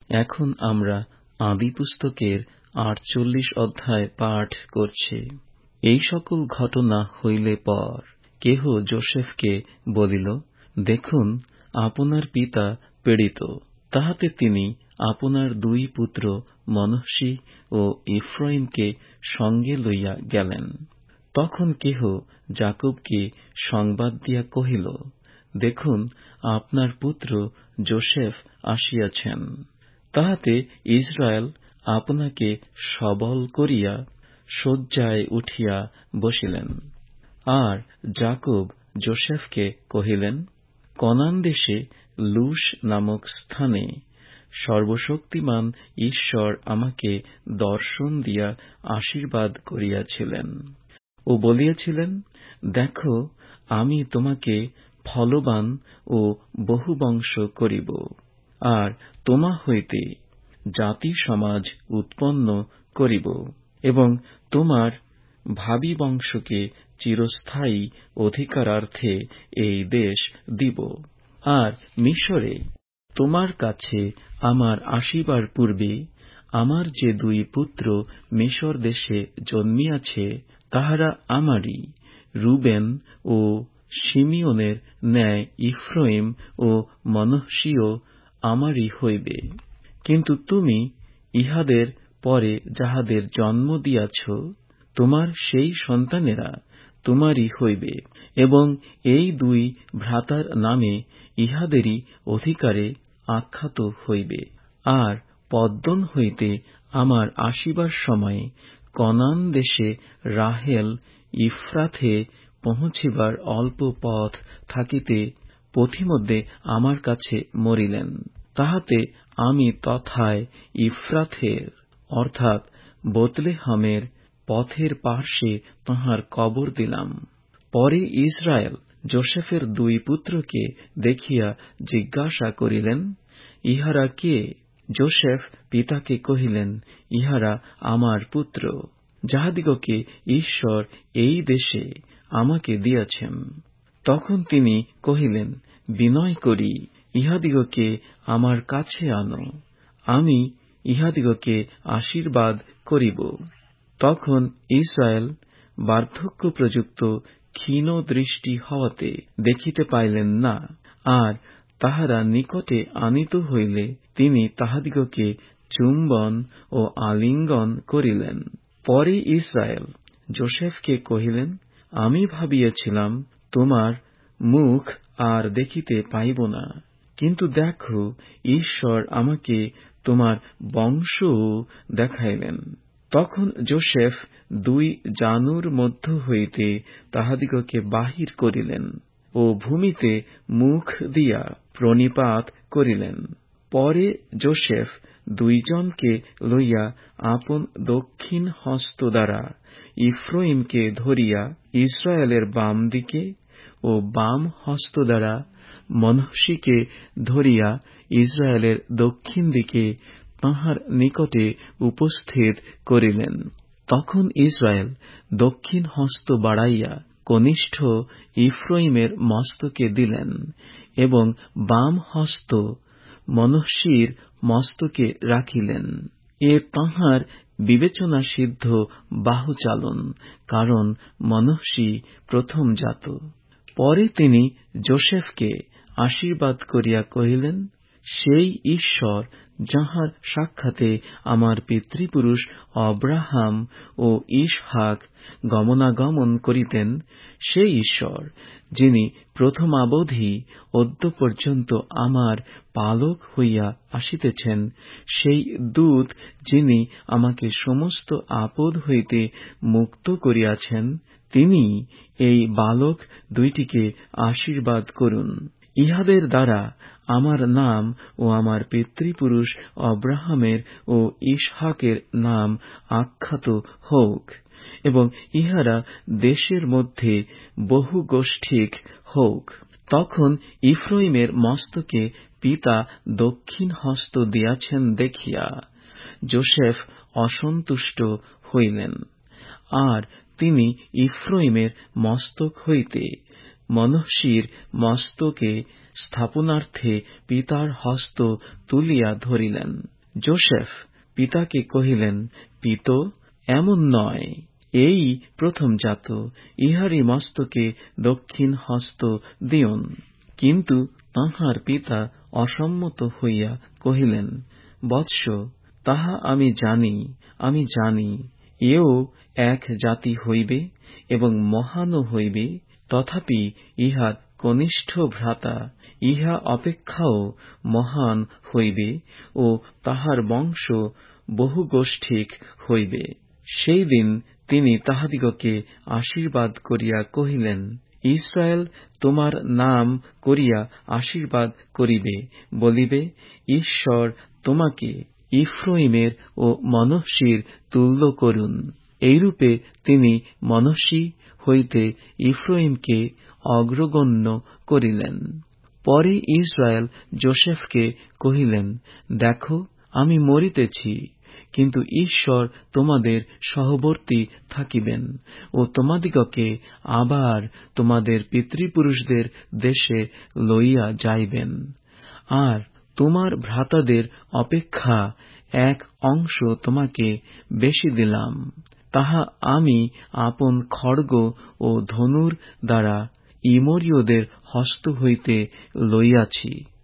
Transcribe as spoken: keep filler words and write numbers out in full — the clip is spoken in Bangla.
এখন আমরা আদিপুস্তকের আটচল্লিশ অধ্যায় পাঠ করছি। এই সকল ঘটনা হইলে পর কেহ যোসেফকে বলিল, দেখুন, আপনার পিতা পীড়িত। তাহাতে তিনি আপনার দুই পুত্র মনস্বী ও ইফ্রাইমকে সঙ্গে লইয়া গেলেন। তখন কেহ যাকবকে সংবাদ দিয়া কহিল, দেখুন, আপনার পুত্র যোসেফ আসিয়াছেন। তাহাতে ইসরায়েল আপনাকে সবল করিয়া শয্যায় উঠিয়া বসিলেন। আর যাকব যোসেফকে কহিলেন, কনান দেশে লুস নামক স্থানে সর্বশক্তিমান ঈশ্বর আমাকে দর্শন দিয়া আশীর্বাদ করিয়াছিলেন ও বলিয়াছিলেন, দেখো, আমি তোমাকে ফলবান ও বহুবংশ করিব, আর তোমা হইতে জাতি সমাজ উৎপন্ন করিব, এবং তোমার ভাবি বংশকে চিরস্থায়ী অধিকারার্থে এই দেশ দিব। আর মিশরে তোমার কাছে আমার আসিবার পূর্বে আমার যে দুই পুত্র মিশর দেশে জন্মিয়াছে, তাহারা আমারই, রুবেন ও শিমিওনের ন্যায় ইফ্রাইম ও মনস্বীও আমারই হইবে। কিন্তু তুমি ইহাদের পরে যাহাদের জন্ম দিয়াছ, তোমার সেই সন্তানেরা তোমারই হইবে, এবং এই দুই ভ্রাতার নামে ইহাদেরই অধিকারে আখ্যাত হইবে। আর পদ্দন হইতে আমার আসিবার সময়ে কনান দেশে রাহেল ইফ্রাথে পৌঁছিবার অল্প পথ থাকিতে পথিমধ্যে আমার কাছে মরিলেন। তাহাতে আমি তথায় ইফ্রাথের অর্থাৎ বেতলেহেমের পথের পার্শ্বে তাঁহার কবর দিলাম। পরে ইসরায়েল যোসেফের দুই পুত্রকে দেখিয়া জিজ্ঞাসা করিলেন, ইহারা কে? যোসেফ পিতাকে কহিলেন, ইহারা আমার পুত্র, যাহাদিগকে ঈশ্বর এই দেশে আমাকে দিয়াছেন। তখন তিনি কহিলেন, বিনয় করি ইহাদিগকে আমার কাছে আনো, আমি ইহাদিগকে আশীর্বাদ করিব। তখন ইসরায়েল বার্ধক্যপ্রযুক্ত ক্ষীণ দৃষ্টি হওয়াতে দেখিতে পাইলেন না। আর তাহারা নিকটে আনিত হইলে তিনি তাহাদিগকে চুম্বন ও আলিঙ্গন করিলেন। পরে ইসরায়েল যোসেফকে কহিলেন, আমি ভাবিয়াছিলাম তোমার মুখ আর দেখিতে পাইব না, কিন্তু দেখো, ঈশ্বর আমাকে তোমার বংশও দেখাইলেন। তখন যোসেফ দুই জানুর মধ্য হইতে তাহাদিগকে বাহির করিলেন ও ভূমিতে মুখ দিয়া প্রণিপাত করিলেন। পরে যোসেফ দুইজনকে লইয়া আপন দক্ষিণ হস্ত দ্বারা ইফ্রাইমকে ধরিয়া ইসরায়েলের বাম দিকে ও বাম হস্ত দ্বারা মনস্বীকে ধরিয়া ইসরায়েলের দক্ষিণ দিকে তাঁহার নিকটে উপস্থিত করিলেন। তখন ইসরায়েল দক্ষিণ হস্ত বাড়াইয়া কনিষ্ঠ ইফ্রাইমের মস্তকে দিলেন এবং বাম হস্ত মনস্বীর মস্তকে রাখিলেন। এ তাঁহার বিবেচনাসিদ্ধ বাহুচালন, কারণ মনস্বী প্রথম জাত। পরে তিনি যোসেফকে আশীর্বাদ করিয়া কহিলেন, সেই ঈশ্বর যাহার সাক্ষাতে আমার পিতৃপুরুষ অব্রাহাম ও ইসহাক গমনাগমন করিতেন, সেই ঈশ্বর যিনি প্রথমাবধি অদ্য পর্যন্ত আমার পালক হইয়া আসিতেছেন, সেই দূত যিনি আমাকে সমস্ত আপদ হইতে মুক্ত করিয়াছেন, তিনি এই বালক দুইটিকে আশীর্বাদ করুন। ইহাদের দ্বারা আমার নাম ও আমার পিতৃপুরুষ অব্রাহামের ও ইসহাকের নাম আখ্যাত হোক, এবং ইহারা দেশের মধ্যে বহুগোষ্ঠিক হোক। তখন ইফ্রাইমের মস্তকে পিতা দক্ষিণ হস্ত দিয়াছেন দেখিয়া যোসেফ অসন্তুষ্ট হইলেন। আর তিনি ইফ্রাইমের মস্তক হইতে মনস্বীর মস্তকে স্থাপনার্থে পিতার হস্ত তুলিয়া ধরিলেন। যোসেফ পিতাকে কহিলেন, পিত, এমন নয়, এই প্রথমজাত, ইহারই মস্তকে দক্ষিণ হস্ত দিউন। কিন্তু তাঁহার পিতা অসম্মত হইয়া কহিলেন, বৎস, তাহা আমি জানি, আমি জানি, এও এক জাতি হইবে এবং মহানও হইবে, তথাপি ইহার কনিষ্ঠ ভ্রাতা ইহা অপেক্ষাও মহান হইবে ও তাহার বংশ বহুগোষ্ঠিক হইবে। সেই দিন তিনি তাহাদিগকে আশীর্বাদ করিয়া কহিলেন, ইস্রায়েল তোমার নাম করিয়া আশীর্বাদ করিবে, বলিবে, ঈশ্বর তোমাকে ইফ্রাইমের ও মনস্সীর তুল্য করুন। এইরূপে তিনি মনস্সী হইতে ইফ্রাইমকে অগ্রগণ্য করিলেন। পরে ইস্রায়েল যোসেফকে কহিলেন, দেখো, আমি মরিতেছি, কিন্তু ঈশ্বর তোমাদের সহবর্তী থাকিবেন ও তোমাদিগকে আবার তোমাদের পিতৃপুরুষদের দেশে লইয়া যাইবেন। আর তোমার ভ্রাতাদের অপেক্ষা এক অংশ তোমাকে বেশি দিলাম, তাহা আমি আপন খড়গ ও ধনুর দ্বারা ইমরীয়দের হস্ত হইতে লইয়াছি।